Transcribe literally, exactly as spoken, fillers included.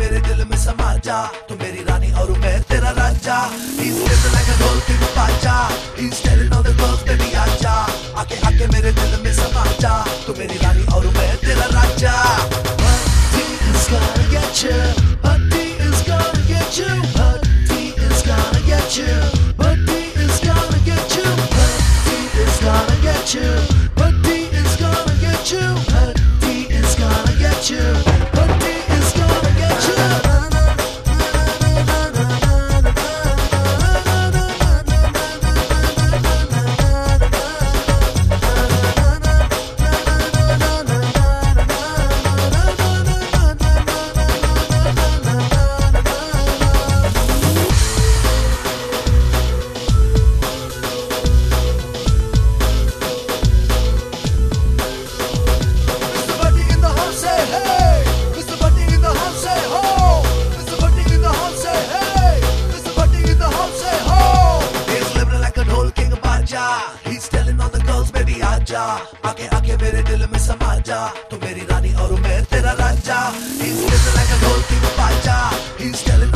मेरे दिल में समा जा, तू मेरी रानी और मैं तेरा राजा. He's living like a ढोल की बाजा. He's telling all the girls baby आजा, आके आके मेरे दिल में समा जा, तू मेरी रानी और मैं तेरा राजा. Huddy is gonna get you, Huddy is gonna get you, Huddy is gonna get you, Huddy is gonna get you, Huddy is gonna get you, Huddy is gonna get you, Huddy is gonna get you, Huddy is gonna get you. He's telling all the girls baby आजा, आके आके मेरे दिल में समा जा, तू मेरी रानी और मैं तेरा राजा. He's living like a ढोल की बाजा. He's telling